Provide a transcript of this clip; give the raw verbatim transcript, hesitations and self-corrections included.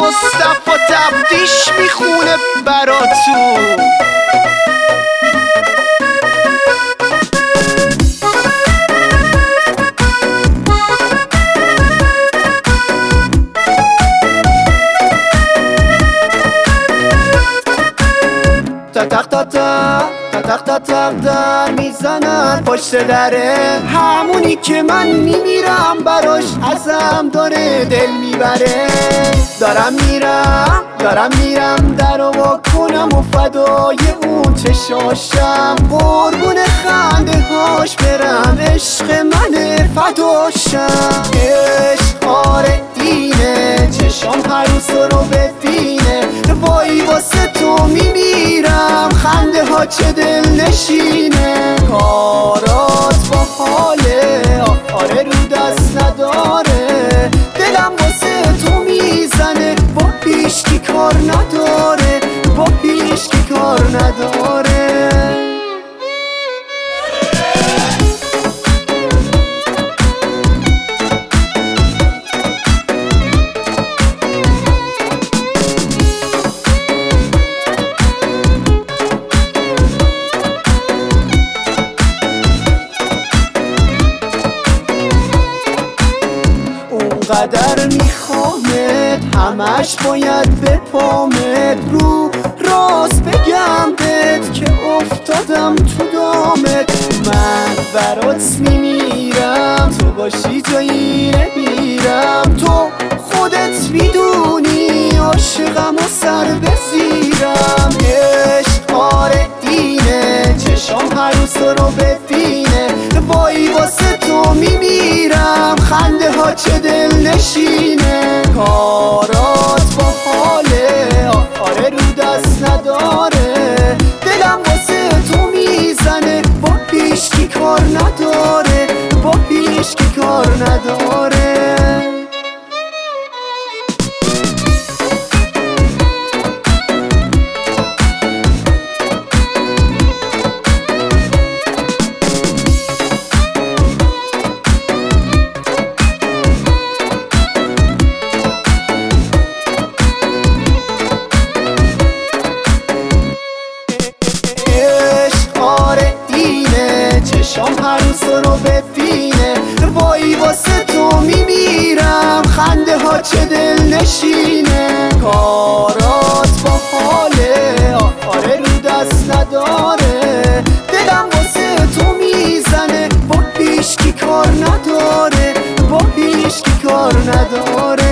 مصطفی تفتیش میخونه براتون. تق تق تق تق تق تق در میزنن پشت دره، همونی که من میمیرم براش ازم داره دل میبره. دارم میرم دارم میرم درو وا کنم و فدای اون چشاشم، قربون خنده هاش برم، عشق من فداشم. عشق آره اینه، چشام هر روز رو ببینه، وای واسه تو میمیرم، خنده ها چه دل نشینه. کارات با حاله آره رو دست نداره، دلم واسه تو میزنه، با هیچکی کار نداره، با هیچکی کار نداره. قدر میخوامت همش باید به پامت، رو راست بگم بهت که افتادم تو دامت. من برات میمیرم، تو باشی جایی نمیرم، تو خودت میدونی عاشقم و سر بزیرم. عشق آره اینه، چشام هر روز رو ببینه، وای واسه تو میمیرم، خنده ها چه دل نشینه. کارات با حاله آره رو دست نداره، دلم واسه تو میزنه، با هیچکی کار نداره، با هیچکی کار نداره. چشام هر روز رو ببینه، وای واسه تو میمیرم، خنده ها چه دل نشینه. کارات با حاله آره رو دست نداره، دلم واسه تو میزنه، با هیچکی کار نداره، با هیچکی کار نداره.